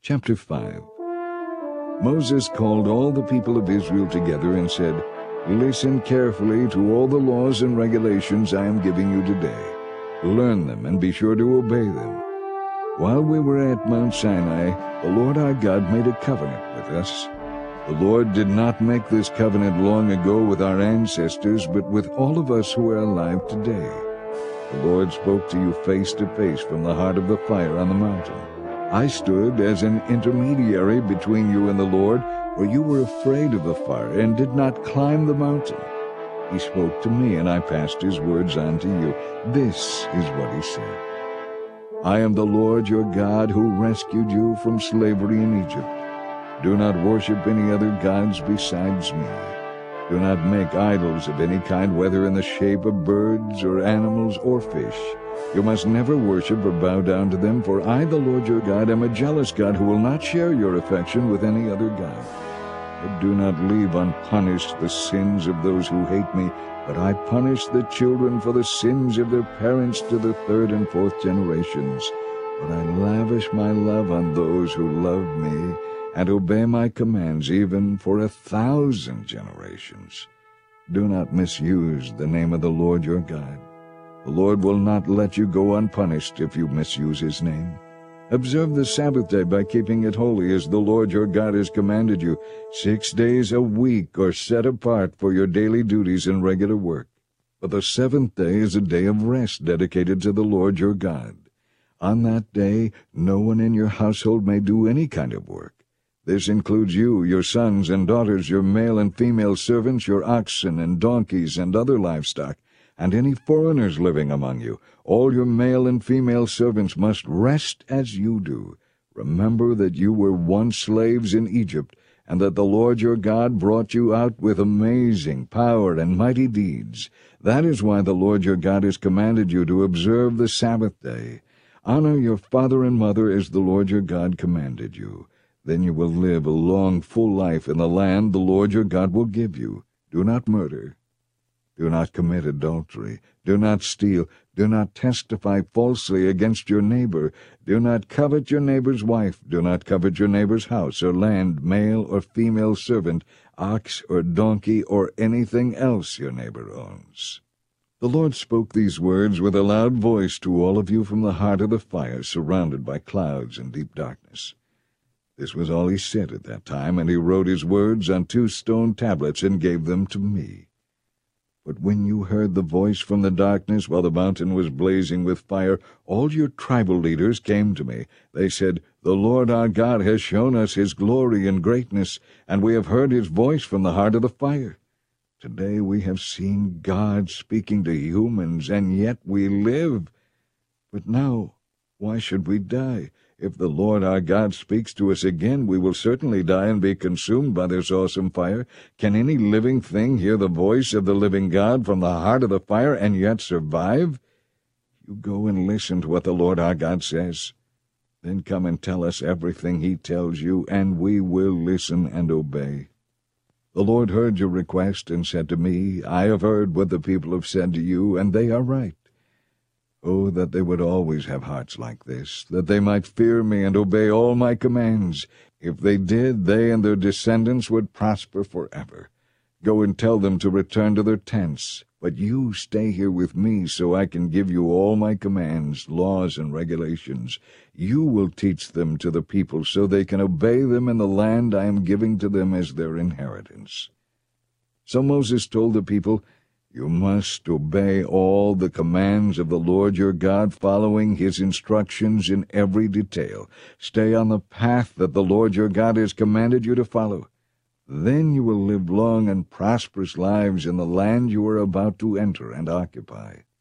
Chapter 5. Moses called all the people of Israel together and said, "Listen carefully to all the laws and regulations I am giving you today. Learn them and be sure to obey them. While we were at Mount Sinai, the Lord our God made a covenant with us. The Lord did not make this covenant long ago with our ancestors, but with all of us who are alive today. The Lord spoke to you face to face from the heart of the fire on the mountain. I stood as an intermediary between you and the Lord, for you were afraid of the fire and did not climb the mountain. He spoke to me, and I passed his words on to you. This is what he said. I am the Lord your God who rescued you from slavery in Egypt. Do not worship any other gods besides me. Do not make idols of any kind, whether in the shape of birds or animals or fish. You must never worship or bow down to them, for I, the Lord your God, am a jealous God who will not share your affection with any other god. I do not leave unpunished the sins of those who hate me, but I punish the children for the sins of their parents to the third and fourth generations. But I lavish my love on those who love me and obey my commands, even for 1,000 generations. Do not misuse the name of the Lord your God. The Lord will not let you go unpunished if you misuse his name. Observe the Sabbath day by keeping it holy, as the Lord your God has commanded you. 6 days a week are set apart for your daily duties and regular work. But the seventh day is a day of rest dedicated to the Lord your God. On that day, no one in your household may do any kind of work. This includes you, your sons and daughters, your male and female servants, your oxen and donkeys and other livestock, and any foreigners living among you. All your male and female servants must rest as you do. Remember that you were once slaves in Egypt, and that the Lord your God brought you out with amazing power and mighty deeds. That is why the Lord your God has commanded you to observe the Sabbath day. Honor your father and mother as the Lord your God commanded you. Then you will live a long, full life in the land the Lord your God will give you. Do not murder. Do not commit adultery. Do not steal. Do not testify falsely against your neighbor. Do not covet your neighbor's wife. Do not covet your neighbor's house or land, male or female servant, ox or donkey, or anything else your neighbor owns. The Lord spoke these words with a loud voice to all of you from the heart of the fire, surrounded by clouds and deep darkness. This was all he said at that time, and he wrote his words on 2 stone tablets and gave them to me. But when you heard the voice from the darkness while the mountain was blazing with fire, all your tribal leaders came to me. They said, "The Lord our God has shown us his glory and greatness, and we have heard his voice from the heart of the fire. Today we have seen God speaking to humans, and yet we live. But now, why should we die? If the Lord our God speaks to us again, we will certainly die and be consumed by this awesome fire. Can any living thing hear the voice of the living God from the heart of the fire and yet survive? You go and listen to what the Lord our God says. Then come and tell us everything he tells you, and we will listen and obey." The Lord heard your request and said to me, "I have heard what the people have said to you, and they are right. Oh, that they would always have hearts like this, that they might fear me and obey all my commands. If they did, they and their descendants would prosper forever. Go and tell them to return to their tents. But you stay here with me so I can give you all my commands, laws, and regulations. You will teach them to the people so they can obey them in the land I am giving to them as their inheritance." So Moses told the people, "You must obey all the commands of the Lord your God, following his instructions in every detail. Stay on the path that the Lord your God has commanded you to follow. Then you will live long and prosperous lives in the land you are about to enter and occupy."